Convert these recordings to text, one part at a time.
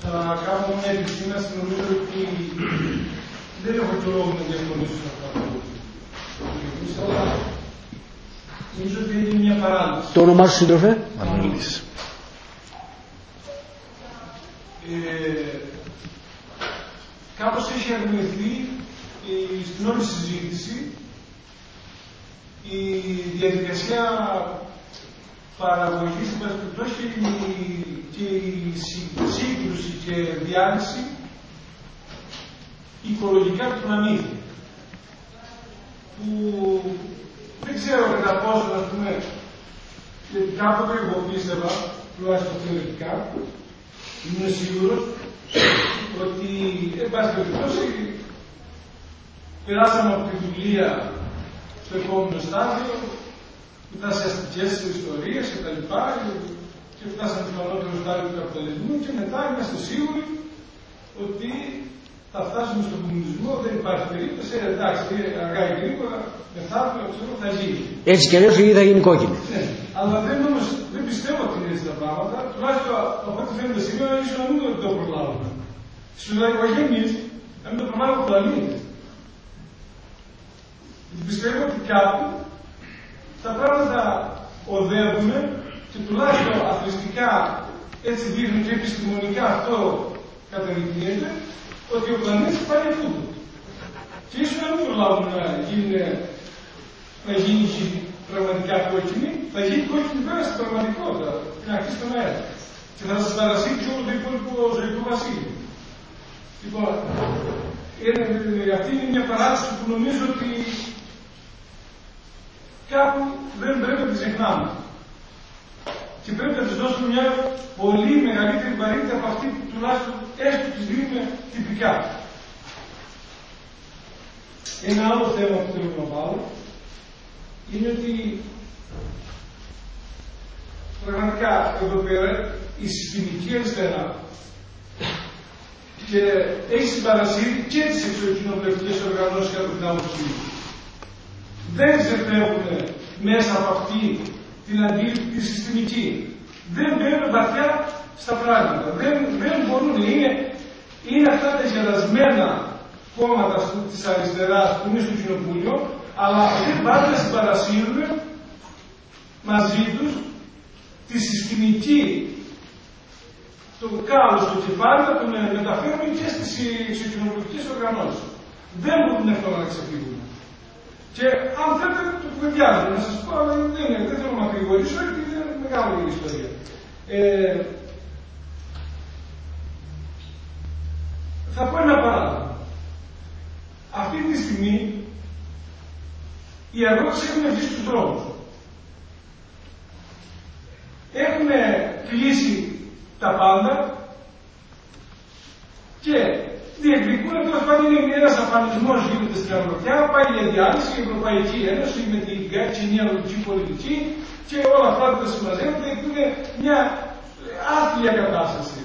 θα κάνω μια επισήμανση. Νομίζω ότι δεν έχω και λόγο να διαφωνήσω σε αυτό που αλλά νομίζω ότι έγινε μια παράλυση. Το όνομά σου, σύντροφε? Μανώλης. Κάπως έχει αρνηθεί στην όλη συζήτηση η διαδικασία παραγωγής και η σύγκρουση και διάρρηση οικολογικά του πλανήτη. Που δεν ξέρω κατά πόσο, ας πούμε, γιατί κάποτε εγώ πίστευα, τουλάχιστον θεωρητικά, είμαι σίγουρος ότι, εν πάση περιπτώσει, περάσαμε από τη δουλεία στο επόμενο στάδιο, μετά σε αστικές ιστορίες κτλ. Και φτάσαμε στο ανώτερο στάδιο του καπιταλισμού και μετά είμαστε σίγουροι ότι θα φτάσουμε στον κομμουνισμό, δεν υπάρχει περίπτωση, εντάξει, αργά ή γρήγορα, μεθαύριο, ξέρω, θα γίνει. Έτσι κι αλλιώς η γη θα γίνει κόκκινη. Ναι, αλλά δεν πιστεύω ότι είναι έτσι τα πράγματα, τουλάχιστον από ό,τι φαίνεται σήμερα, ίσως να μην το προλάβουμε. Στους λαϊκογένειες, να μην το προλάβουμε από πλανήτες. Πιστεύω ότι κάπου τα πράγματα οδεύουν και τουλάχιστον αθληστικά έτσι δείχνουν και επιστημονικά αυτό καταδεικνύεται ότι ο πλανήτης πάει αυτούτο. Και ίσως να μην προλάβουμε να γίνει πραγματικά κόκκινη, θα γίνει κόκκινη βέβαια στην πραγματικότητα, την αρχή στον αέρα. Και θα σας παρασύρει όλο το υπόλοιπο ζωικό βασίλειο. Λοιπόν, αυτή είναι μια παράδοση που νομίζω ότι κάπου δεν πρέπει να τη ξεχνάμε. Και πρέπει να της δώσουμε μια πολύ μεγαλύτερη βαρύτητα από αυτή που τουλάχιστον έστω της δίνουμε τυπικά. Ένα άλλο θέμα που θέλω να βάλω είναι ότι πραγματικά εδώ πέρα η συστημική αριστερά και έχει συμπαρασύρει και τις εξωκοινοβουλευτικές οργανώσεις κατά την άποψή μου. Δεν ξεφεύγουν μέσα από αυτή την αντίληψη τη συστημική. Δεν μπαίνουν βαθιά στα πράγματα. Δεν μπορούν. Είναι αυτά τα γελασμένα κόμματα της αριστεράς που είναι στο κοινοβούλιο, αλλά δεν πάνε να συμπαρασύρουν μαζί τους τη συστημική, το κάλος στο κεφάλι να τον μεταφέρουν και στις εξωκοινοβουλευτικές οργανώσεις. Δεν μπορούν εύκολα να ξεφύγουν. Και αν θέλετε το κουβεντιάζω, να σας πω, αλλά δεν θέλω να μακρηγορήσω, γιατί είναι μεγάλη η ιστορία. Θα πω ένα παράδειγμα. Αυτή τη στιγμή οι αγρότες έχουν βγει στους δρόμους. Έχουν κλείσει τα πάντα και διεκδικούν, τέλος πάντων, είναι ένας αφανισμός γίνεται στην αγροτιά, πάει για διάλυση η Ευρωπαϊκή Ένωση με την κοινή αγροτική πολιτική και όλα αυτά που τα συμμαζεύονται και είναι μια άθλια κατάσταση.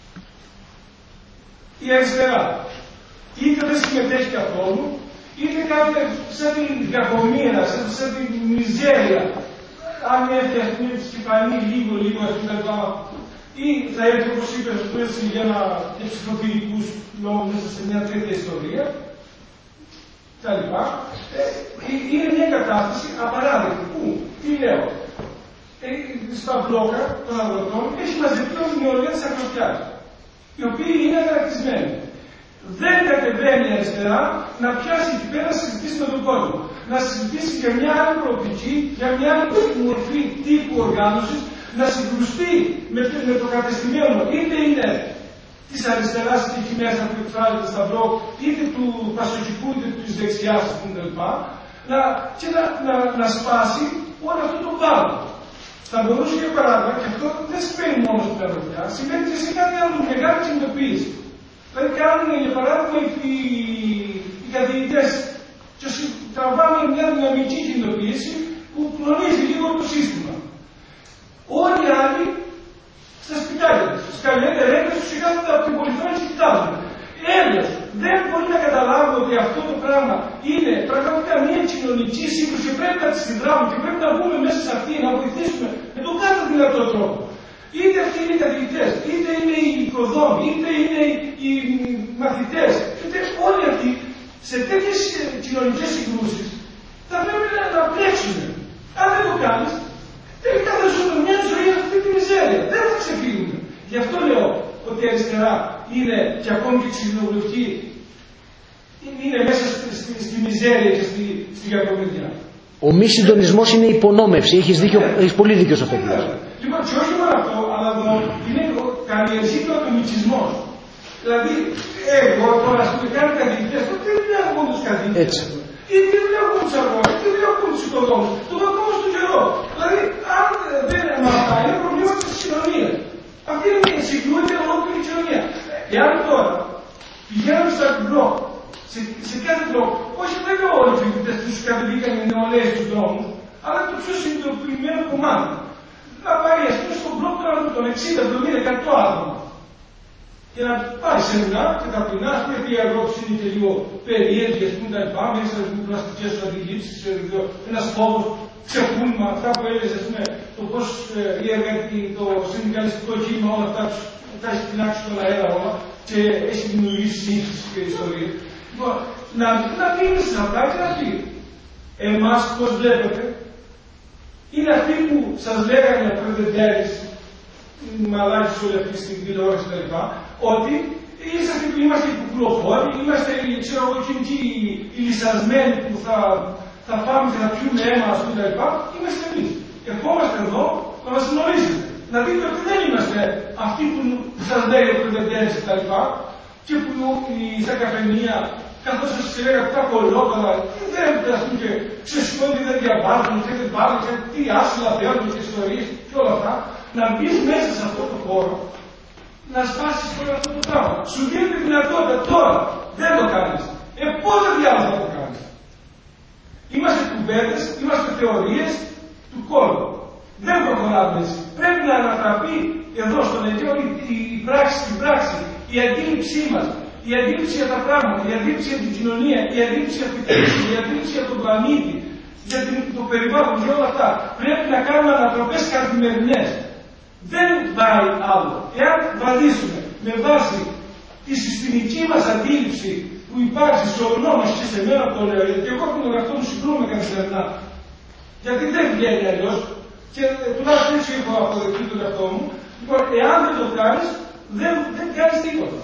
Η αριστερά είτε δεν συμμετέχει καθόλου, είτε κάτι σαν την κακομοίρα, σαν την μιζέρια. Αν έρθει ας πούμε σκυφανή λίγο ας πούμε ή θα έρθει όπως είπε για να ψηφοθυρικούς λόγους μέσα σε μια τέτοια ιστορία τα λοιπά. Είναι μια κατάσταση απαράδεκτη. Πού, τι λέω, στα μπλόκα των αγροτών έχει μαζευτεί όλη η νεολαία της αγροτιάς, οι οποίοι είναι αγανακτισμένοι. Δεν κατεβαίνει η αριστερά να πιάσει εκεί πέρα να συζητήσει με τον κόσμο. Να συζητήσει για μια άλλη προοπτική, για μια άλλη μορφή τύπου οργάνωσης, να συγκρουστεί με το κατεστημένο, είτε είναι της αριστεράς είτε εκεί μέσα που εκφράζεται στα μπλοκ, είτε του πασοκικού είτε της δεξιάς κτλ. Και να σπάσει όλο αυτό το πάγο. Θα μπορούσε για παράδειγμα, και αυτό δεν σημαίνει μόνο στην αγροτιά, σημαίνει και σε κάτι άλλο μεγάλη κινητοποίηση. Δηλαδή κάνουν για παράδειγμα οι καθηγητές και τραβάνε μια δυναμική κινητοποίηση που γνωρίζει λίγο το σύστημα. Όλοι οι άλλοι στα σπιτάκια τους, στις καλιέτερες τους σιγάζονται από την πολυθρόνη και κοιτάζουν. Έλεος, δεν μπορεί να καταλάβουν ότι αυτό το πράγμα είναι πραγματικά μια κοινωνική σύγκρουση και πρέπει να τη συνδράμουμε και πρέπει να βγούμε μέσα σε αυτή, να βοηθήσουμε με τον κάθε δυνατό τρόπο. Είτε αυτοί είναι οι καθηγητές, είτε είναι οι οικοδόμοι, είτε είναι οι μαθητές, είτε όλοι αυτοί σε τέτοιες κοινωνικές συγκρούσεις θα πρέπει να πλέξουν. Αν δεν το κάνεις, τελικά θα ζουν μια ζωή αυτή τη μιζέρια. Δεν θα ξεφύγουν. Γι' αυτό λέω ότι η αριστερά είναι και ακόμη και η ξυλινοβουλευτική είναι μέσα στη μιζέρια και στη κακομοίρια. Ο μη συντονισμός είναι υπονόμευση. Έχεις πολύ δίκιο σε αυτό. Λοιπόν, και όχι μόνο αυτό, αλλά εδώ είναι καλλιεργεί και ο ατομικισμός. Δηλαδή, εγώ τώρα ας πούμε κάνω καθηγητές, τι δουλειά έχουν τους καθηγητές, ή τι δουλειά έχουν τους αγώνες, τι δουλειά έχουν τους οικοδόμους, το ακόμα στον καιρό. Δηλαδή, αν δεν είναι αυτά, είναι προβλήματα της κοινωνίας. Αυτή είναι συγκρούεται ολόκληρη κοινωνία. Εάν τώρα πηγαίνουμε στα μπλοκ, σε κάθε μπλοκ, όχι βέβαια όλοι οι φοιτητές που τους κατεβήκαν οι νεολαίες στους δρόμους, αλλά το πιο συνειδητοποιημένο κομμάτι. Να πάει ας πούμε στον μπλοκ των 60, 70, 100 άτομα. Και να πάει σεμινά και ταπεινά, ας πούμε, γιατί η αγρότηση είναι και λίγο περίεργη, ας πούμε, τα λοιπά, μέσα στις πλαστικές του αντιλήψεις, ένας φόβος, ξεπούλημα, αυτά που έλεγες, ας πούμε, το πώς το συνδικαλιστικό κίνημα όλα αυτά τα έχει πεινάξει στον αέρα όλα και έχει δημιουργήσει σύγχυση και ιστορίες. Λοιπόν, να μείνει σε αυτά και να πει, εμάς πώς βλέπετε, είναι αυτοί που σας λέγανε πρεδεντέρες, μαλάκες όλη αυτή στην τηλεόραση κτλ. Ότι είμαστε οι κουκουλοφόροι, είμαστε οι λυσασμένοι που θα πάμε και θα πιούμε αίμα, ας πούμε κτλ. Είμαστε εμείς. Ερχόμαστε εδώ να μας γνωρίζετε. Να δείτε ότι δεν είμαστε αυτοί που σας λέει ο πρεδεντέρες κτλ. Και που στα καφενεία, καθώς σας λέγατε τα κολόκαλα, δεν και ξεσηκώνται, δεν διαβάζουν και δεν πάρουν και τι άσυλα παίρνουν και ιστορίες και όλα αυτά. Να μπεις μέσα σε αυτό το χώρο, να σπάσεις τώρα αυτό το πράγμα. Σου δίνει τη δυνατότητα τώρα. Δεν το κάνεις. Πότε διάλογο θα το κάνεις. Είμαστε κουβέντες, είμαστε θεωρίες του κόλπου. Δεν προχωράμε έτσι. Πρέπει να ανατραπεί εδώ στον Αιγαίο η πράξη, η αντίληψή μας, η αντίληψη για τα πράγματα, η αντίληψη για την κοινωνία, η αντίληψη για την κρίση, η αντίληψη για τον πλανήτη, για το περιβάλλον και όλα αυτά. Πρέπει να κάνουμε ανατροπές καθημερινές. Δεν πάει άλλο. Εάν βαδίσουμε με βάση τη συστημική μας αντίληψη που υπάρχει σε ονό μας και σε μένα το λέω, γιατί εγώ τον εαυτό μου συγκρούμε καθημερινά. Γιατί δεν βγαίνει αλλιώς, και τουλάχιστον έτσι έχω αποδεχτεί τον εαυτό μου. Λοιπόν, εάν δεν το κάνεις, δεν κάνεις τίποτα.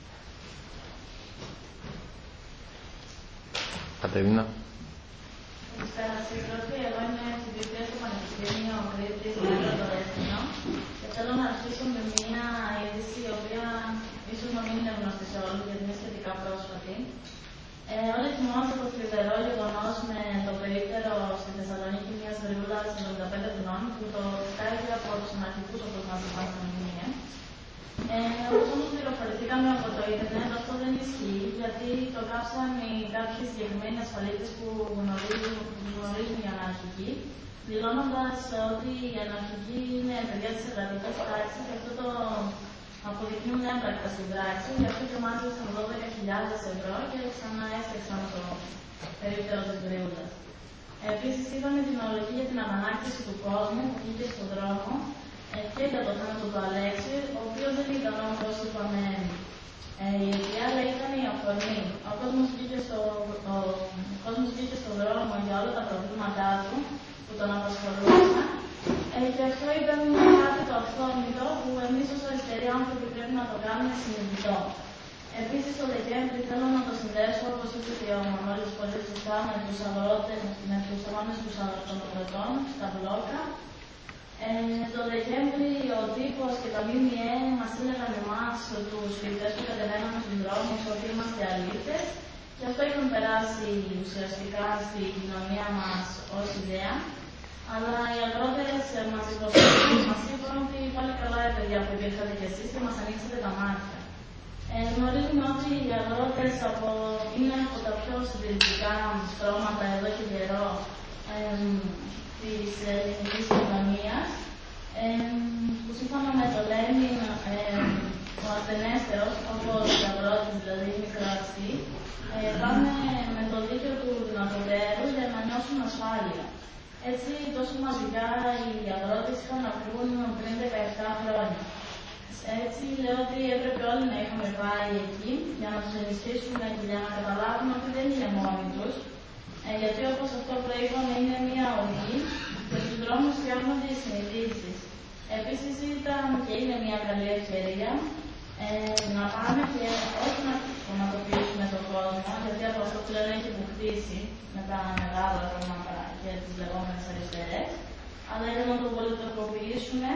Κατερίνα. Καλησπέρα σας. Εγώ είμαι φοιτήτρια στο Πανεπιστήμιο Κρήτης το Δέσποινο και θέλω να αρχίσω με μια είδηση η οποία ίσως να μην είναι γνωστή σε όλους γιατί είναι σχετικά πρόσφατη. Όλοι θυμόμαστε το θλιβερό γεγονός με το περίπτερο στη Θεσσαλονίκη μιας γριούλας 75 χρονών που το σκάγει από τους αναρχικούς όπως μας είπαν στα μνημεία. Όπως όμως πληροφορηθήκαμε από το ίντερνετ, αυτό δεν ισχύει, γιατί το κάψαν κάποιοι συγκεκριμένοι ασφαλίτες που γνωρίζουν οι αναρχικοί, δηλώνοντας ότι οι αναρχικοί είναι παιδιά της εργατικής τάξης και αυτό το αποδεικνύουν έμπρακτα στην πράξη, γι' αυτό και μάζεψαν 12.000 ευρώ και ξανά έστρεξαν το περίπτερο της γριούλας. Επίσης, είδαμε την ολογή για την απανάκτηση του κόσμου που βγήκε στον δρόμο και για το θάνατο του Αλέξη, ο οποίος δεν ήταν όπως είπαμε η αιτία, αλλά ήταν η αφορμή. Ο κόσμος βγήκε στον δρόμο για όλα τα προβλήματά του που τον απασχολούσαν και αυτό ήταν κάτι το αυθόρμητο που εμείς ως αριστεροί άνθρωποι πρέπει να το κάνουμε συνειδητό. Επίσης, το Δεκέμβρη θέλω να το συνδέσω, όπως είπε και ο Μανώλης πολύ σωστά, με τους αγρότες, με τους αγώνες των αγροτών στα μπλόκα. Το Δεκέμβρη ο τύπος και τα ΜΜΕ μας έλεγαν εμάς, τους φοιτητές που κατεβαίναμε στους δρόμους, ότι είμαστε αλήτες και αυτό είχαν περάσει ουσιαστικά στη κοινωνία μας ως ιδέα. Αλλά οι αγρότες μας υποστήριξαν, μας είπαν ότι πάλι καλά παιδιά που υπήρχατε κι εσείς και μας ανοίξατε τα μάτια. Γνωρίζουμε ότι οι αγρότες είναι από τα πιο συντηρητικά στρώματα εδώ και καιρό της ελληνικής κοινωνίας, που σύμφωνα με το Λένιν, ο ασθενέστερος, όπως οι αγρότες, δηλαδή οι μικροαστοί, πάνε με το δίκαιο του δυνατοτέρου για να νιώσουν ασφάλεια. Έτσι, τόσο μαζικά οι αγρότες είχαν να βγουν πριν 17 χρόνια. Έτσι, λέω ότι έπρεπε όλοι να είχαμε πάει εκεί για να τους ενισχύσουμε και για να καταλάβουμε ότι δεν είναι μόνοι τους. Γιατί όπως αυτό προείπαμε είναι μια οδή και στους δρόμους φτιάχνονται οι συνηθίσεις. Επίσης ήταν και είναι μια καλή ευκαιρία να πάμε και όχι να κομματοποιήσουμε τον κόσμο, γιατί από αυτό πλέον έχει αποκτήσει με τα μεγάλα κόμματα και τις λεγόμενες αριστερές, αλλά για να το πολιτικοποιήσουμε.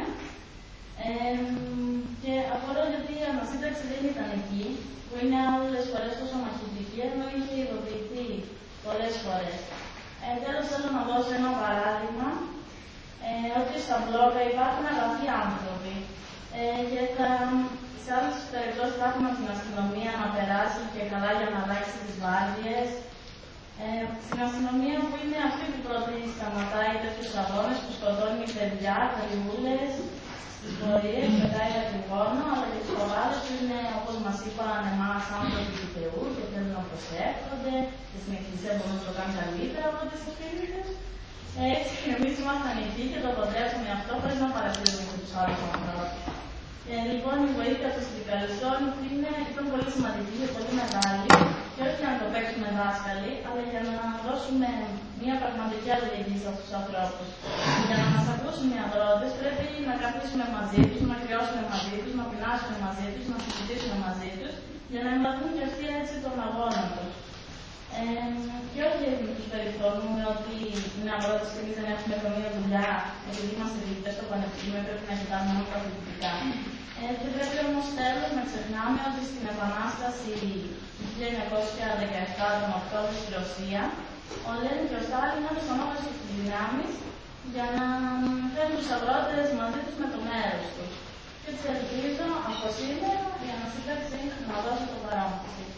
Και αφορά γιατί η ανασύνταξη δεν ήταν εκεί, που είναι άλλες φορές τόσο μαχητική, ενώ είχε ειδοποιηθεί πολλές φορές. Τέλος, θέλω να δώσω ένα παράδειγμα, ότι στα μπλόκα υπάρχουν αγαθοί άνθρωποι και σε άλλες περιπτώσεις θα έχουμε την αστυνομία να περάσει και καλά για να αλλάξει τις βάρδιες. Στην αστυνομία που είναι αυτή που πρώτη σταματάει τέτοιους αγώνες που σκοτώνει παιδιά, γριούλες, στις πορείες, πετάει ακρηγόνο, αλλά και τους παπάδες που είναι, όπως μας είπαν εμάς, άνθρωποι του Θεού και θέλουν να προσεύχονται και στην εκκλησία μπορούν να το κάνουν καλύτερα από τις εφήμερες. Έτσι και εμείς ήμασταν εκεί και το αποτρέψαμε αυτό χωρίς να παρατηρούμε και τους άλλους ανθρώπους. Λοιπόν, η βοήθεια των συνδικαλιστών ήταν πολύ σημαντική και πολύ μεγάλη, και όχι για να το παίξουμε δάσκαλοι, αλλά για να δώσουμε μια πραγματική αλληλεγγύη σε αυτούς τους ανθρώπους. Για να μας ακούσουν οι αγρότες, πρέπει να καθίσουμε μαζί τους, να κρυώσουμε μαζί τους, να πεινάσουμε μαζί τους, να συζητήσουμε μαζί τους, για να εμβαθούν και αυτοί έτσι τον αγώνα τους. Και όχι τους περιφρονούμε ότι είναι αγρότες και εμείς δεν έχουμε καμία δουλειά, επειδή είμαστε διοικητές στο πανεπιστήμιο, πρέπει να κοιτάμε μόνο τα φοιτητικά. Δεν πρέπει όμως τέλος να ξεχνάμε ότι στην Επανάσταση του 1917 τον Οκτώβριο στη Ρωσία, ο Λένιν και ο Στάλιν ανασταμάτησαν τις δυνάμεις για να φέρουν τους αγρότες μαζί τους με το μέρος τους. Και έτσι ελπίζω από σήμερα η ανασύνταξη να δώσει το παρόν της.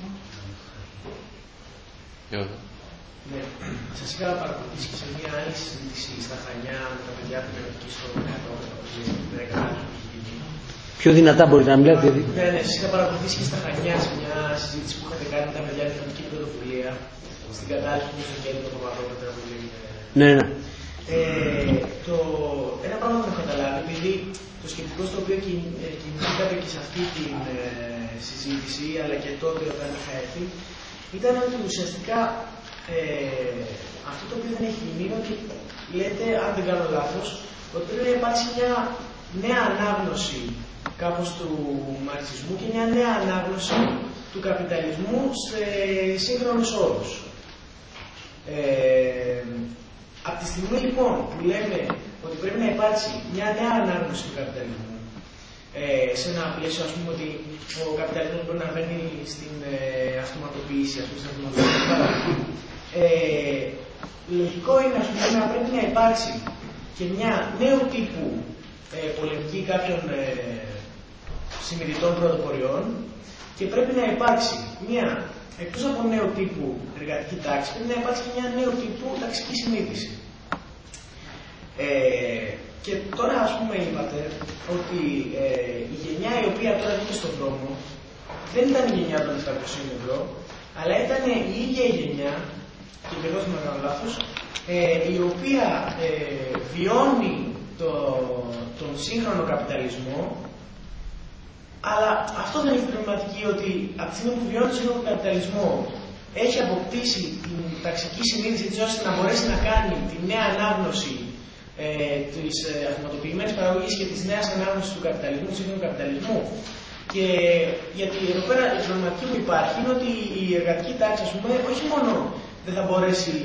Ναι, σας είχα παρακολουθήσει και σε μια άλλη συζήτηση στα Χανιά με τα παιδιά που είναι εκεί στο Κατώβριο, που δεν καταλάβει που έχει γίνει. Πιο δυνατά μπορείτε να μιλάτε. Ναι, ναι, σας είχα παρακολουθήσει και στα Χανιά σε μια συζήτηση που είχατε κάνει με τα παιδιά την Εθνική Πρωτοβουλία στην κατάληψη που στο κέντρο του Παπαδόπουλου που λέγεται. Ναι, ναι. Ένα πράγμα που έχω καταλάβει, επειδή το σκεπτικό στο οποίο κινηθήκατε και σε αυτή τη συζήτηση, αλλά και τότε όταν είχα έρθει, ήταν ότι ουσιαστικά αυτό το οποίο δεν έχει γίνει είναι ότι λέτε, αν δεν κάνω λάθος, ότι πρέπει να υπάρξει μια νέα ανάγνωση κάπως του μαρξισμού και μια νέα ανάγνωση του καπιταλισμού σε σύγχρονους όρους. Από τη στιγμή λοιπόν που λέμε ότι πρέπει να υπάρξει μια νέα ανάγνωση του καπιταλισμού, σε ένα πλαίσιο, ας πούμε, ότι ο καπιταλισμός μπορεί να μπαίνει στην αυτοματοποίηση, ας πούμε, στην αυτοματοποίηση. Λογικό είναι, ας πούμε, να πρέπει να υπάρξει και μια νέου τύπου πολεμική κάποιων συμμετητών πρωτοπορειών και πρέπει να υπάρξει μια, εκτός από νέου τύπου εργατική τάξη, πρέπει να υπάρξει και μια νέου τύπου ταξική συνείδηση. Και τώρα, ας πούμε, είπατε ότι η γενιά η οποία τώρα βγήκε στον δρόμο δεν ήταν η γενιά των 700 ευρώ, αλλά ήταν η ίδια η γενιά, και εδώ θα με κάνω λάθος, η οποία βιώνει τον σύγχρονο καπιταλισμό, αλλά αυτό δεν είναι προβληματική, ότι από τη στιγμή που βιώνει τον σύγχρονο καπιταλισμό έχει αποκτήσει την ταξική συνείδηση της ώστε να μπορέσει να κάνει τη νέα ανάγνωση της αυτοματοποιημένης παραγωγής και της νέας ανάγνωσης του καπιταλισμού, του σύγχρονου καπιταλισμού. Και γιατί εδώ πέρα η προβληματική που υπάρχει είναι ότι η εργατική τάξη, ας πούμε, όχι μόνο δεν θα μπορέσει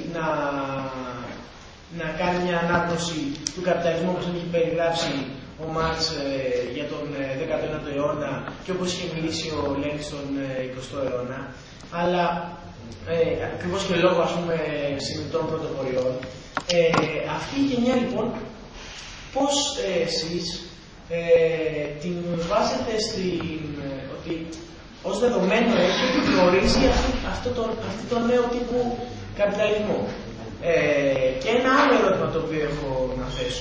να κάνει μια ανάγνωση του καπιταλισμού όπως έχει περιγράψει ο Μάρξ για τον 19ο αιώνα και όπως είχε μιλήσει ο Λένιν στον 20ο αιώνα, αλλά ακριβώς και λόγω, ας πούμε, συμμετών πρωτοποριών. Αυτή η γενιά λοιπόν, πώς εσείς την βάζετε ότι ως δεδομένο έχει γνωρίζει αυτό το νέο τύπου καπιταλισμό. Και ένα άλλο ερώτημα το οποίο έχω να θέσω.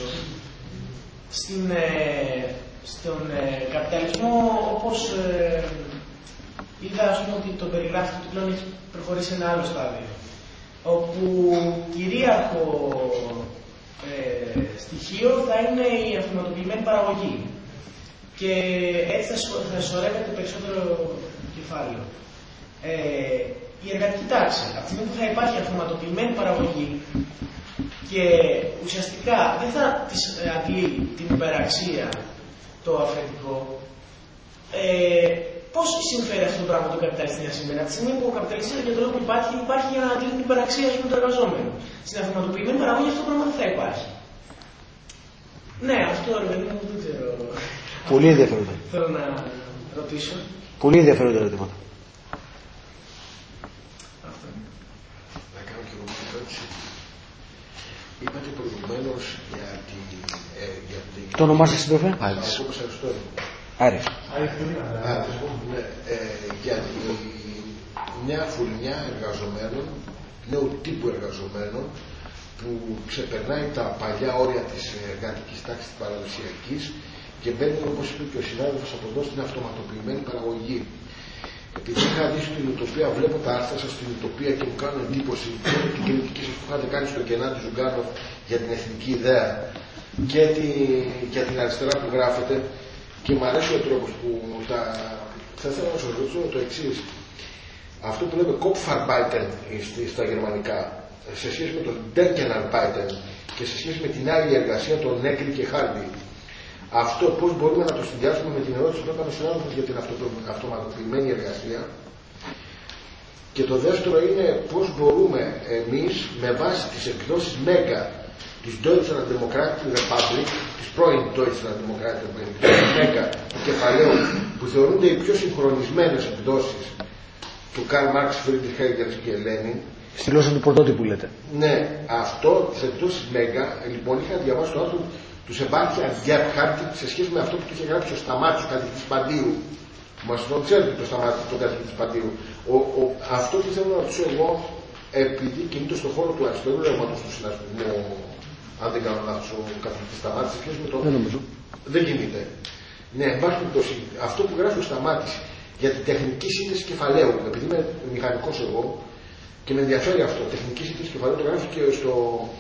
Στον καπιταλισμό, όπως είδα, ας πούμε, ότι το περιγράφει ότι πλέον έχει προχωρήσει σε ένα άλλο στάδιο, όπου κυρίαρχο στοιχείο θα είναι η αυτοματοποιημένη παραγωγή. Και έτσι θα σωρεύεται περισσότερο κεφάλαιο. Η εργατική τάξη, από τη στιγμή που θα υπάρχει αυτοματοποιημένη παραγωγή και ουσιαστικά δεν θα της αντλεί την υπεραξία το αφεντικό, πώς συμφέρει αυτό το πράγμα το καπιταλιστή σήμερα? Από τη στιγμή που ο καπιταλιστής για τον λόγο που υπάρχει για να αντλεί την υπεραξία του εργαζόμενου. Στην αυτοματοποιημένη παραγωγή αυτό το πράγμα δεν θα υπάρχει. Ναι, αυτό ρε παιδί μου δεν ξέρω. Πολύ ενδιαφέροντα. Θέλω να ρωτήσω. Πολύ ενδιαφέροντα ερωτήματα. Να κάνω και εγώ μια ερώτηση. Είπατε προηγουμένως για την... Το όνομά σας, σύντροφε? Άρης. Άρης. Για μια φουρνιά εργαζομένων, νέου τύπου εργαζομένων, που ξεπερνάει τα παλιά όρια της εργατικής τάξης της παραδοσιακής και μπαίνει, όπως είπε και ο συνάδελφος από εδώ, στην αυτοματοποιημένη παραγωγή. Επειδή είχα δει στην Ουτοπία, βλέπω τα άρθρα σας στην Ουτοπία και μου κάνουν εντύπωση και την κριτική σας που είχατε κάνει στο Κενάντι Ζουγκάνοφ για την εθνική ιδέα και για την αριστερά που γράφετε, και μου αρέσει ο τρόπος που θα ήθελα να σας ρωτήσω το εξής. Αυτό που λέμε Kopfarbeiten στα γερμανικά, σε σχέση με το Denkenarbeiten και σε σχέση με την άλλη εργασία, το Νέκρι και Χάρντι, αυτό πώς μπορούμε να το συνδυάσουμε με την ερώτηση που έκανε ο συνάδελφος για την αυτοματοποιημένη εργασία? Και το δεύτερο είναι πώς μπορούμε εμείς με βάση τις εκδόσεις Mega της Deutschland Democratic Republic, της πρώην Deutschland Democratic Republic, της Mega του κεφαλαίου, που θεωρούνται οι πιο συγχρονισμένες εκδόσεις του Karl Marx, Friedrich Engels και Lenin. Στη γλώσσα του πρωτότυπου λέτε. Ναι, αυτό τις εκδόσεις Mega, λοιπόν, είχα διαβάσει το άρθρο του Σεμπάστιαν Γκέπχαρτ σε σχέση με αυτό που του είχε γράψει ο Σταμάτης, ο καθηγητής Παντίου. Μας τον ξέρετε το Σταμάτη, τον καθηγητή Παντίου. Αυτό που θέλω να ρωτήσω εγώ, επειδή κινείται στον χώρο του αριστερού ρεύματος του συνασπισμού, αν δεν κάνω λάθος, ο καθηγητής Σταμάτης, σε σχέση με το. Δεν νομίζω. Δεν κινείται. Ναι, εν πάση περιπτώσει, αυτό που γράφει ο Σταμάτης για την τεχνική σύνθεση κεφαλαίου, επειδή είμαι μηχανικός εγώ και με ενδιαφέρει αυτό, τεχνική σύνθεση κεφαλαίου, το γράφει και στο.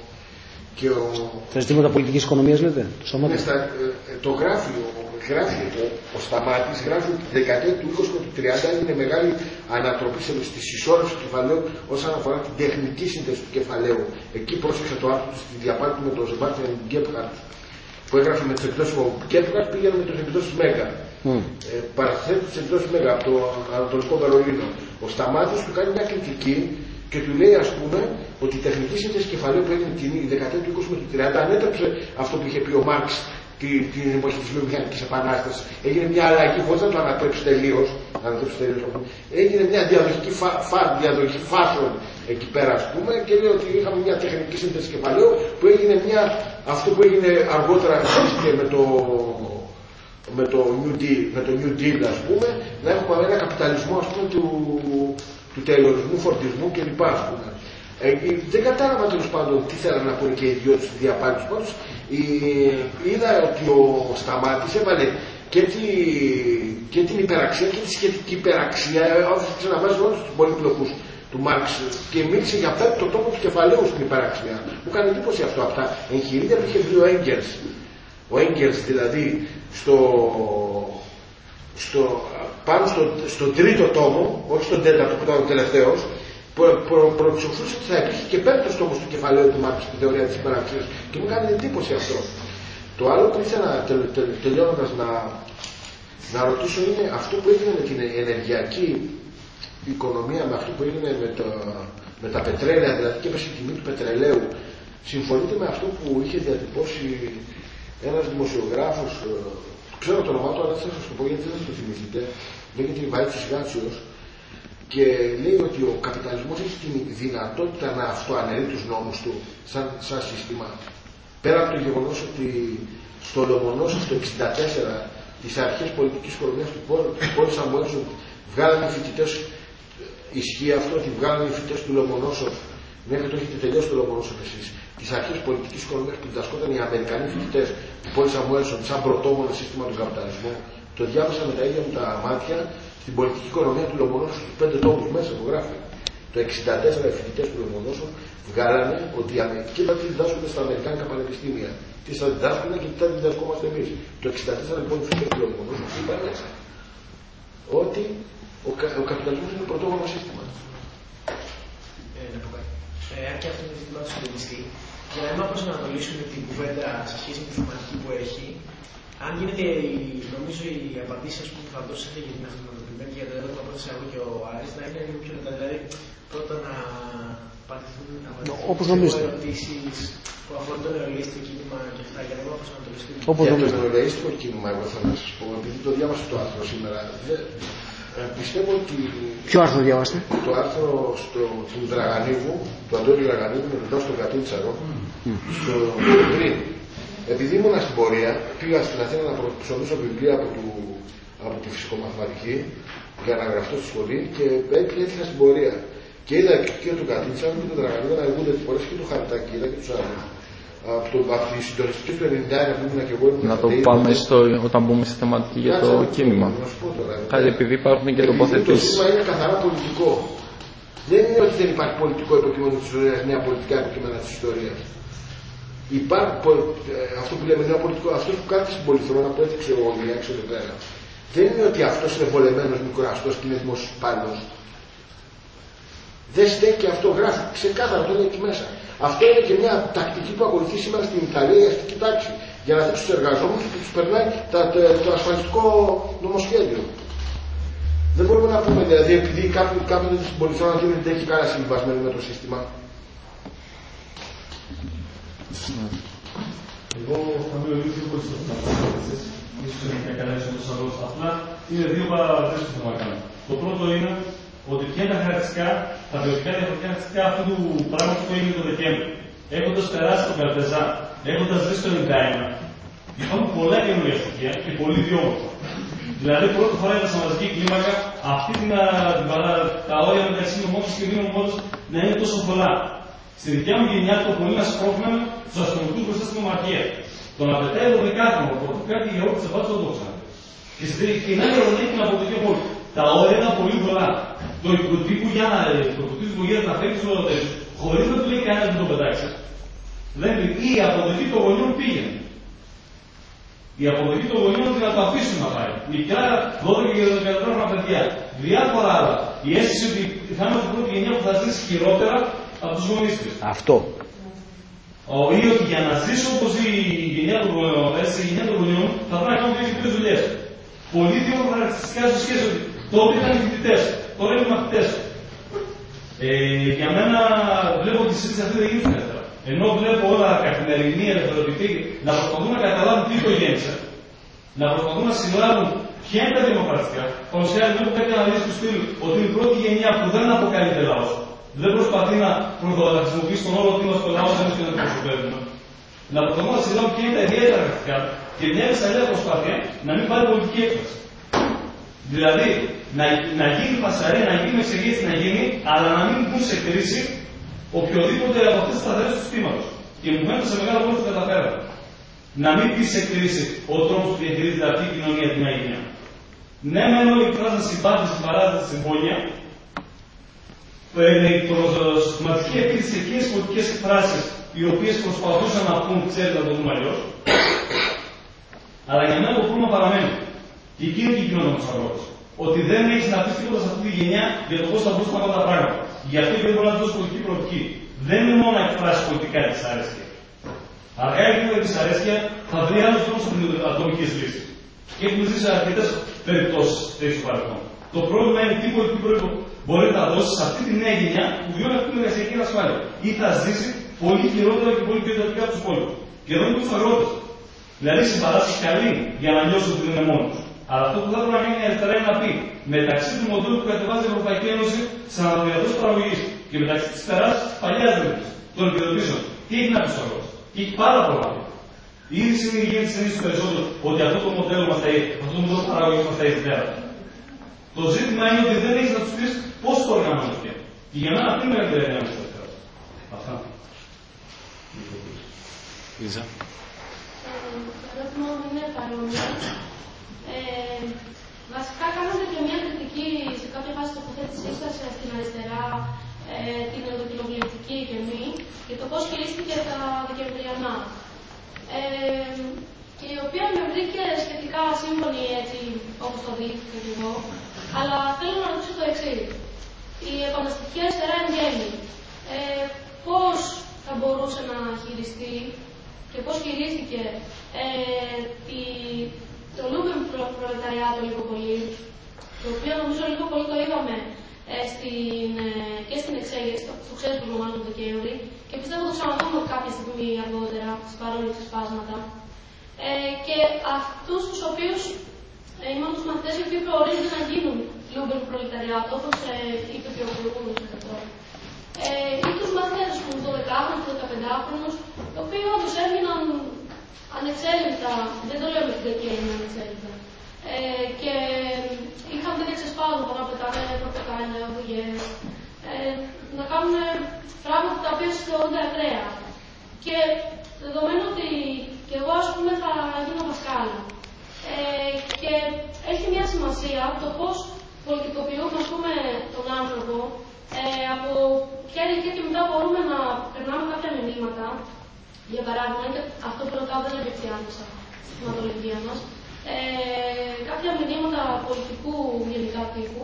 Τα ζητήματα πολιτικής οικονομίας λέτε, το Σταμάτη. Το γράφει ο Σταμάτης, γράφει ότι τη δεκαετία του 20 και του 30 έγινε μεγάλη ανατροπή στη συσσόρευση του κεφαλαίου όσον αφορά την τεχνική σύνθεση του κεφαλαίου. Εκεί πρόσεξε το άρθρο στη διαπάλη με τον Σεμπάστιαν Γκέπχαρτ που έγραφε με τις εκδόσεις του Γκέπχαρτ, πήγαινε με τις εκδόσεις Μέγα. Παραθέτει τις εκδόσεις Μέγα από το Ανατολικό Βερολίνο. Ο Σταμάτης του κάνει μια κριτική και του λέει, ας πούμε, ότι η τεχνική σύνθεση κεφαλαίου που έγινε την δεκαετία του 20 με του 30 ανέτρεψε αυτό που είχε πει ο Μάρξ την εποχή της βιομηχανικής επανάστασης. Έγινε μια αλλαγή, χωρίς να το ανατρέψει τελείως, έγινε μια διαδοχική φάσεων εκεί πέρα, ας πούμε, και λέει ότι είχαμε μια τεχνική σύνθεση κεφαλαίου που έγινε αυτό που έγινε αργότερα και με το New Deal, ας πούμε, να έχουμε ένα καπιταλισμό, ας πούμε, του τελειορισμού, φορτισμού κλπ. Δεν κατάλαβα τέλος πάντων τι θέλανε να πούνε και οι ιδιώτες στη διαπάλη τους. Πάντως είδα ότι ο Σταμάτης έβαλε και την υπεραξία και τη σχετική υπεραξία, όπως ξαναβάζει όλους τους πολύπλοκους του Μάρξ, και μίλησε για πέμπτο τόπο του κεφαλαίου στην υπεραξία. Μου έκανε εντύπωση αυτό από τα εγχειρίδια που είχε βρει ο Έγγελς. Ο Έγγελς δηλαδή πάνω στον τρίτο τόμο, όχι στον τέταρτο που ήταν ο τελευταίος, προεξοφλούσε ότι θα υπήρχε και πέμπτος τόμος του κεφαλαίου του Μάρξ στη θεωρία της υπεραξίας, και μου κάνει εντύπωση αυτό. Το άλλο που ήθελα τελειώνοντας να ρωτήσω είναι αυτό που έγινε με την ενεργειακή οικονομία, με αυτό που έγινε με τα πετρέλαια, δηλαδή και έπεσε η τιμή του πετρελαίου. Συμφωνείτε με αυτό που είχε διατυπώσει ένας δημοσιογράφος, ξέρω το όνομά του, αλλά θα σας το πω γιατί δεν το θυμηθείτε, λέγεται Βάιτσης Γάτσιος, και λέει ότι ο καπιταλισμός έχει τη δυνατότητα να αυτοαναιρεί τους νόμους του σαν σύστημα. Πέρα από το γεγονός ότι στο Λομονόσοφ το 1964 τις αρχές πολιτικής οικονομίας του Πολ Σαμουέλσον βγάλανε οι φοιτητές, ισχύει αυτό ότι βγάλανε οι φοιτητές του Λομονόσοφ, μέχρι το έχετε τελειώσει το Λομονόσοφ εσείς, τις αρχές πολιτικής οικονομίας που διδασκόταν οι Αμερικανοί φοιτητές του Πολ Σαμουέλσον σαν πρωτόμονο σύστημα του καπιταλισμού. Το διάβασα με τα ίδια μου τα μάτια στην πολιτική οικονομία του Λομονόσοφ στους 5 τόμους μέσα το γράφει. Το 1964 οι φοιτητές του Λομονώσου βγάλανε ότι κοίτα τι διδάσκονται στα Αμερικάνικα πανεπιστήμια. Τι θα διδάσκουν και τι θα διδασκόμαστε εμείς. Το 1964 λοιπόν οι φοιτητές του Λομονώσου είπαν ότι ο καπιταλισμός είναι το πρωτόγονο σύστημα. Αν και αυτό είναι ζήτημα του συντονιστή, για να μην προσανατολίσουμε την κουβέντα σε σχέση με τη θεματική που έχει, αν γίνεται, νομίζω οι απαντήσεις που θα δώσετε για την αυτοματοποιημένη και για το ερώτημα που έθεσα εγώ και ο Άρης να είναι λίγο πιο μετά. Δηλαδή, πρώτα να απαντηθούν ερωτήσεις που αφορούν το νεολαίστικο κίνημα και αυτά, για να μην προσανατολιστούμε. Για το νεολαίστικο κίνημα, εγώ θα σας πω, επειδή το διάβασα το άρθρο σήμερα, πιστεύω ότι. Ποιο άρθρο διάβαστε? Το άρθρο του Δραγανίδου, του Αντώνη Δραγανίδου, με τον στον Κατίντσαρο, στο πριν. Επειδή ήμουν στην πορεία, πήγα στην Αθήνα να ψωνίσω βιβλία από τη φυσικομαθηματική για να γραφτώ στη σχολή και έτυχα στην πορεία. Και είδα και τον Κατίντσαρο και τον Δραγανίδου να εργούνται τις πορείες και το Χαριτάκι, είδα και τους άλλους. Από τη συντονιστική του 91 που ήμουν και εγώ ήμουν. Να το πάμε όταν μπούμε στη θεματική για το κίνημα. Κάτι επειδή υπάρχουν και τοποθετήσεις. Το σύστημα είναι καθαρά πολιτικό. Δεν είναι ότι δεν υπάρχει πολιτικό υποκείμενο της ιστορίας, νέα πολιτικά υποκείμενα της ιστορίας. Υπάρχει αυτό που λέμε νέο πολιτικό, αυτό που κάθεται στην πολυθρόνα που έδειξε ο Ηλιάκης εδώ πέρα. Δεν είναι ότι αυτός είναι βολεμένος μικροαστός και είναι δημόσιος υπάλληλος. Δεν στέκει αυτό, γράφει ξεκάθαρα, το είναι εκεί μέσα. Αυτό είναι και μια τακτική που ακολουθεί σήμερα στην Ιταλία η αστική τάξη. Για να δείξει τους εργαζόμενους και τους περνάει το ασφαλιστικό νομοσχέδιο. Δεν μπορούμε να πούμε δηλαδή επειδή κάποτε στην πολυθρόνα δεν έχει κανένα συμβιβασμένο με το σύστημα. Εγώ θα μιλήσω λίγο περισσότερο. Ίσως είναι και καλά ίσως το απλά είναι δύο παραδείγματα που θέλω να κάνω. Το πρώτο είναι ότι ποια είναι τα χαρακτηριστικά, τα βιωτικά διαφορετικά χαρακτηριστικά αυτού του πράγματος που έγινε το Δεκέμβριο. Έχοντας περάσει τον Καλτεζά, έχοντας ζήσει το 91, υπάρχουν πολλά καινούργια στοιχεία και πολύ διόμορφα. Δηλαδή, πρώτη φορά είδα σε μαζική κλίμακα αυτή τα όρια μεταξύ νομότης και μη νομότης να είναι τόσο πολλά. Στη δικιά μου γενιά το πολύ να σπρώχναμε στους αστυνομικούς μπροστά στην ομαρχία. Το να πετάει το δεκάτομο από το κάτι για όλους τις απάντες δεν το ξέραμε. Και στην άλλη ορονία την αποδοχή από όλους. Τα όρια ήταν πολύ πολλά. Το υποτύπου για να φέρει στο τέλος, χωρίς να του λέει κανένα να το πετάξει. Δεν λέει, η αποδοχή των γονιών πήγαινε. Η αποδοχή των γονιών ότι να το αφήσουν να πάει. Μικρά 12 και 13 χρόνια παιδιά. Διάφορα άλλα. Η αίσθηση ότι θα είναι η πρώτη γενιά που θα ζήσει χειρότερα από τους γονείς της. Αυτό. Ή ότι για να ζήσω όπως η γενιά των γονιών θα πρέπει να κάνω 2-3 δουλειές. Πολύ δύο χαρακτηριστικά στο σχέση ότι τότε ήταν οι φοιτητές, τώρα είναι οι μαθητές. Για μένα βλέπω ότι η συζήτηση αυτή δεν γίνεται καλύτερα. Ενώ βλέπω όλα καθημερινή, ελευθερωτική, να προσπαθούν να καταλάβουν τι το γέννησε, να προσπαθούν να συλλάβουν ποια είναι τα δημοκρατικά. Παρουσιάζει βλέπω κάποια αναλύση του στυλ ότι είναι η πρώτη γενιά που δεν αποκαλείται λαός. Δεν προσπαθεί να χρησιμοποιήσει τον όρο ότι είμαστε λαός εμείς και να το προσωπεύουμε. Να προσπαθούν να συλλάβουν ποια είναι τα ιδιαίτερα χαρακτηριστικά και μια αλληλέα προσπάθεια να μην πάρει πολιτική έκφραση. Δηλαδή, να γίνει φασαρία, να γίνει εξεγέρση, να γίνει, αλλά να μην μπουν σε κρίση οποιοδήποτε από αυτές τις σταθερές του συστήματος. Και μου φαίνεται σε μεγάλο βαθμό ότι καταφέραμε. Να μην μπει σε κρίση ο τρόπος που διαχειρίζεται αυτή η κοινωνία την αγένεια. Ναι, μεν όλοι εκφράζαν συμπάθεια στην παράδοση στη συμφωνία, η προσματική επίθεση σε εκείνες τις πολιτικές εκφράσεις οι οποίες προσπαθούσαν να πούν, ξέρετε να το δούμε αλλιώς. Αλλά για μένα το πρόβλημα παραμένει. Και εκεί είναι και η κοινωνία του αγρότες. Ότι δεν έχει να πει τίποτα σε αυτή τη γενιά για το πώς θα μπορούσαν να πάνε τα πράγματα. Γι' αυτό και δεν μπορεί να δώσει πολιτική προοπτική. Δεν είναι μόνο να εκφράσει πολιτικά τη δυσαρέσκεια. Αργά ή γρήγορα η δυσαρέσκεια θα βρει άλλους τρόπους από την ατομική λύση. Και έχουμε ζήσει αρκετές περιπτώσεις τέτοιου παρελθόν. Το πρόβλημα είναι τι πολιτική μπορεί να δώσει σε αυτή τη νέα γενιά που βιώνει αυτή την εργασιακή ασφάλεια. Ή θα ζήσει πολύ χειρότερα και πολύ πιο εντατικά από τους υπόλοιπους. Και εδώ είναι τους αγρότες. Δηλαδή συμπαράσταση καλή για να νιώσουν ότι δεν είναι μόνοι τους. Αλλά αυτό που θα πρέπει να κάνει η αριστερά είναι να πει μεταξύ του μοντέλου που κατεβάζει η Ευρωπαϊκή Ένωση σε αναδειαδόση παραγωγής και μεταξύ της τεράστιας παλιάς δρύμης των επιδοτήσεων, τι έχει να πει στους αγρότες. Και έχει πάρα πολλά. Ήδη στην υγεία της ενίσχυσης περισσότερο ότι αυτό το μοντέλο μας θα έχει, αυτό το μοντέλο παραγωγής μας θα έχει πέρα. Το ζήτημα είναι ότι δεν έχει να τους πεις πώς το οργανώνεται. Και για μένα αυτή είναι η μεγαλύτερη έννοια της αριστεράς. Αυτά. Το ερώτημα μου είναι παρόμοιο. Βασικά, κάνατε και μια κριτική σε κάποια φάση τοποθέτησή σας στην αριστερά την ενδοκοινοβουλευτική και για το πώς χειρίστηκε τα Δεκεμβριανά. Και η οποία με βρήκε σχετικά σύμφωνη, έτσι όπως το δείχνω και εγώ, αλλά θέλω να ρωτήσω το εξής. Η επαναστατική αριστερά εν γέννη, πώς θα μπορούσε να χειριστεί και πώς χειρίστηκε το Λούμπεν προλεταριάτο λίγο πολύ, το οποίο νομίζω λίγο πολύ το είδαμε και στην εξέγερση, στο ξέσπασμα μάλλον του Δεκέμβρη, και πιστεύω το ξαναδούμε κάποια στιγμή αργότερα, στις παρόλες ξεσπάσματα. Και αυτούς τους οποίους ήμουν τους μαθητές οι οποίοι προορίζονται να γίνουν Λούμπεν προλεταριάτο, όπως είπε και ο προηγούμενος εδώ. Ή τους μαθητές, ας πούμε, 12χρονους, 15χρονους, οι οποίοι όντως έμειναν ανεξέλεγκτα, δεν το λέω με την κακία, είναι ανεξέλεγκτα. Και είχαν τέτοια ξεσπάσματα να πετάνε πορτοκάλια, βουγιές, να κάνουν πράγματα τα οποία θεωρούνται ακραία. Και δεδομένου ότι και εγώ, ας πούμε, θα γίνω δασκάλα. Και έχει μια σημασία το πώς πολιτικοποιούμε, ας πούμε, τον άνθρωπο, από ποια ηλικία και μετά μπορούμε να περνάμε κάποια μηνύματα. Για παράδειγμα, και αυτό που ρωτάω δεν απευθιάζεται στην θεματολογία μας, κάποια μηνύματα πολιτικού γενικά τύπου,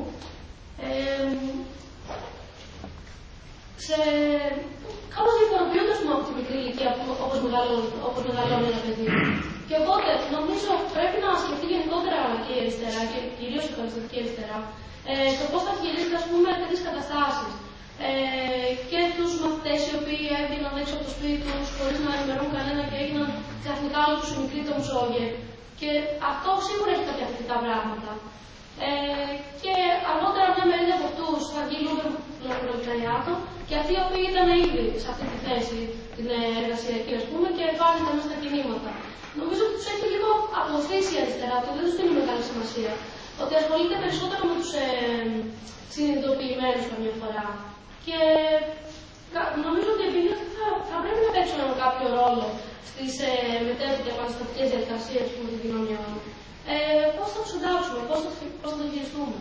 κάπως διαφοροποιούνται από τη μικρή ηλικία όπως μεγαλώνει ένα παιδί. Και οπότε νομίζω πρέπει να σκεφτεί γενικότερα και η αριστερά, και κυρίως η επαναστατική αριστερά, το πώς θα χειρίζεται, ας πούμε, τέτοιες καταστάσεις. Και τους μαθητές οι οποίοι έβγαιναν έξω από το σπίτι τους χωρίς να ενημερώνουν κανένα και έγιναν ξαφνικά όλοι τους οι μικροί το μουσόγε. Και αυτό σίγουρα έχει κάποια θετικά πράγματα. Και αργότερα μια μερίδα από αυτούς θα βγει Λούμπεν προλεταριάτο, και αυτοί οι οποίοι ήταν ήδη σε αυτή τη θέση, την εργασιακή, ας πούμε, και βάζουν μέσα στα κινήματα. Νομίζω ότι τους έχει λίγο αποθήσει η αριστερά, ότι δεν τους δίνει μεγάλη σημασία. Ότι ασχολείται περισσότερο με τους συνειδητοποιημένους καμιά φορά. Και νομίζω ότι επειδή θα πρέπει να παίξουν κάποιο ρόλο στις μετέπειτα επαναστατικές διαδικασίες των κοινωνιών, πώς θα τους εντάξουμε, πώς θα το χειριστούμε.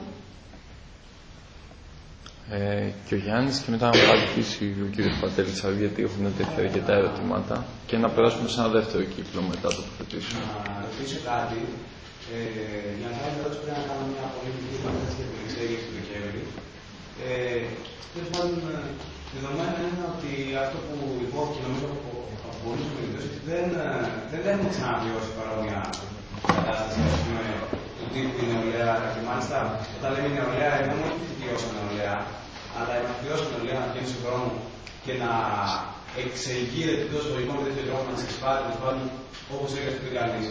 Και ο Γιάννης, και μετά να παρακολουθήσει ο κύριος Πατέλητσας, γιατί έχουν τεθεί αρκετά ερωτήματα, και να περάσουμε σε ένα δεύτερο κύκλο μετά το τοποθετήσουμε. Να ρωτήσω κάτι. Για να κάνω ερώτηση πρέπει να κάνω μια πολύ μικρή παρένθεση για την εξέγερση του Δεκέμβρη. Τέλος πάντων, δεδομένο είναι ότι αυτό που υπόθηκε νομίζω από πολλούς ομιλητές, ότι δεν έχουμε ξαναβιώσει παρόμοια κατάσταση, ας πούμε, του τύπου η νεολαία. Και μάλιστα, όταν λέμε νεολαία, εννοούμε όχι τη βιώσα νεολαία, αλλά η βιώσα νεολαία να βγαίνει στον δρόμο και να εξελγείρεται τόσο ιστορικό με τέτοιο τρόπο, να ξεσπάσει, όπως έκανε πριν κανείς.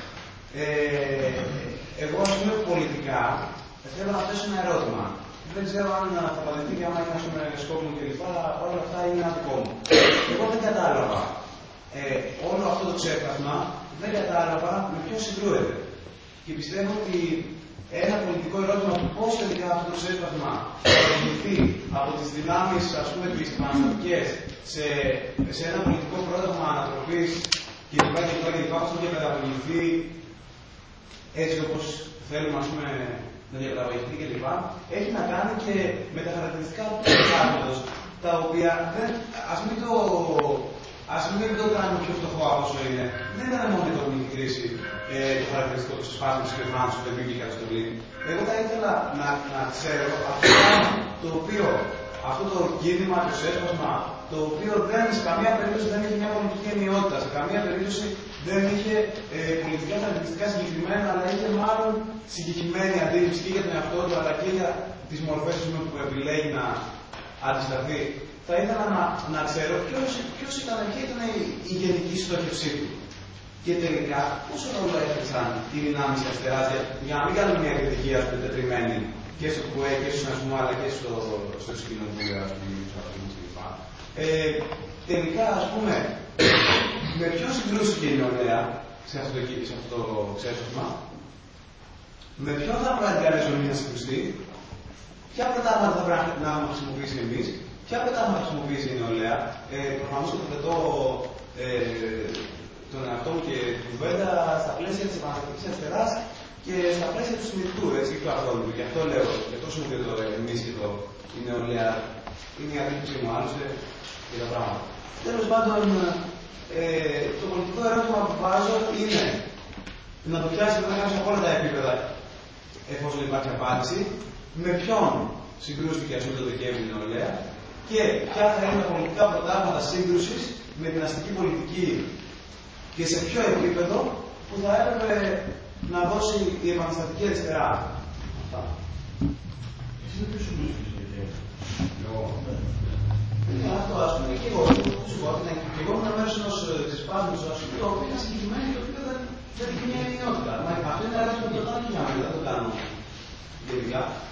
Εγώ, ας πούμε, πολιτικά θέλω να θέσω ένα ερώτημα. Δεν ξέρω αν θα απαντηθεί και άμα είναι σκόπιμο κλπ. Αλλά όλα αυτά είναι ένα δικό μου. Εγώ δεν κατάλαβα όλο αυτό το ξέπασμα, δεν κατάλαβα με ποιο συγκρούεται. Και πιστεύω ότι ένα πολιτικό ερώτημα του πώς τελικά αυτό το ξέπασμα θα οδηγηθεί από τις δυνάμεις, ας πούμε, τις επαναστατικές σε ένα πολιτικό πρόγραμμα ανατροπής κλπ. Αυτό και μεταπολιτηθεί έτσι όπως θέλουμε, ας πούμε, να διαπραγματευτεί κλπ. Έχει να κάνει και με τα χαρακτηριστικά του πράγματος, τα οποία ας μην το κάνουμε πιο φτωχό από όσο είναι. Δεν ήταν μόνο η οικονομική κρίση το χαρακτηριστικό του σπάσματος και του που δεν πήγε η καταστολή. Εγώ θα ήθελα να ξέρω αυτό το κίνημα, το ξέσπασμα, το οποίο σε καμία περίπτωση δεν είχε μια πολιτική ενιότητα, σε καμία περίπτωση δεν είχε πολιτικά χαρακτηριστικά συγκεκριμένα, αλλά είχε μάλλον συγκεκριμένη αντίληψη και για τον εαυτό του, αλλά και για τις μορφές που επιλέγει να αντισταθεί. Θα ήθελα να ξέρω ποια ήταν η γενική στόχευσή του. Και τελικά, πόσο ρόλο έπαιξαν οι δυνάμεις αριστεράς, για να μην κάνουμε μια κριτική τετριμένη και στο ΚΟΕ και στο Συνασμό, αλλά και στο Κοινοβούλιο, ας πούμε, κλπ. Τελικά, ας πούμε, με ποιον συγκρούστηκε η νεολαία σε αυτό το ξέσπασμα, με ποιον θα πρέπει να συγκρουστεί, ποια προτάγματα θα πρέπει να έχουμε χρησιμοποιήσει εμείς, ποια προτάγματα θα χρησιμοποιήσει η νεολαία. Προφανώς τοποθετώ τον εαυτό μου και την κουβέντα στα πλαίσια της επαναστατικής αριστεράς και στα πλαίσια του συνειδητού, έτσι, του ανθρώπου. Γι' αυτό λέω, και τόσο μου το εμείς και η νεολαία, είναι η αντίληψή μου άλλωστε για τα πράγματα. Τέλος πάντων, το πολιτικό ερώτημα που βάζω είναι να το πιάσει βέβαια κάποιος από όλα τα επίπεδα, εφόσον υπάρχει απάντηση, με ποιον συγκρούστηκε ας πούμε το Δεκέμβρη η νεολαία και ποια θα είναι τα πολιτικά προτάγματα σύγκρουσης με την αστική πολιτική και σε ποιο επίπεδο που θα έπρεπε να δώσει η επαναστατική αριστερά. Αυτά. Εσύ δεν ποιος σου αυτό ας πούμε και εγώ, σου πω, και εγώ ήμουν μέρος ενός ξεσπάσματος το οποίο είναι συγκεκριμένο και το οποίο δεν έχει μια ενιότητα. Αυτό είναι ένα ερώτημα που το κάνω και για μένα, δεν το κάνω γενικά.